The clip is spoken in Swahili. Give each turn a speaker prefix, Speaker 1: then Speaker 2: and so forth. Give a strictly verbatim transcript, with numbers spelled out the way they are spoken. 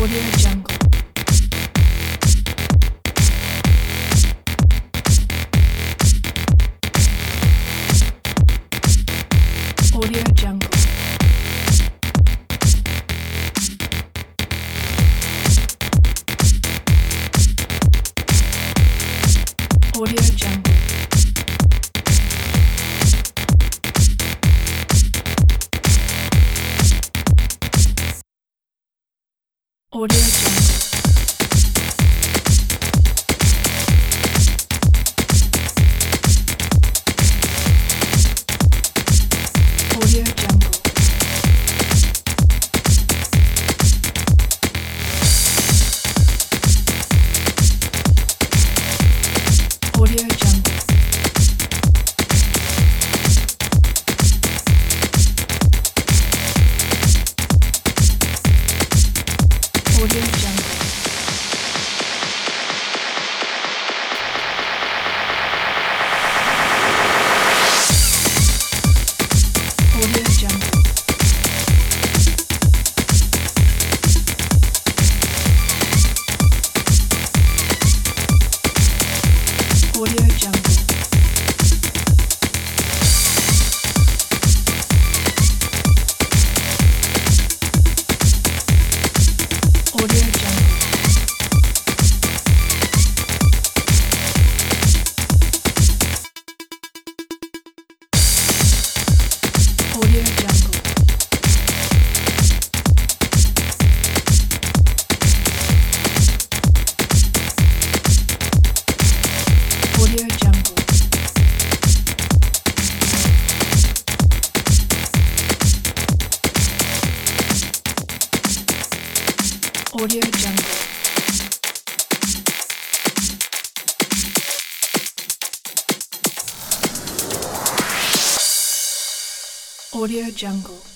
Speaker 1: Audio Jungle. Audio Jungle. Audio Jungle. Audio Jungle. Audio Jungle. Audio Jungle. Audio Jungle. Audio Jungle. Audio Jungle. Audio Jungle. Audio Jungle. Audio Jungle. Audio Jungle. Audio Jungle.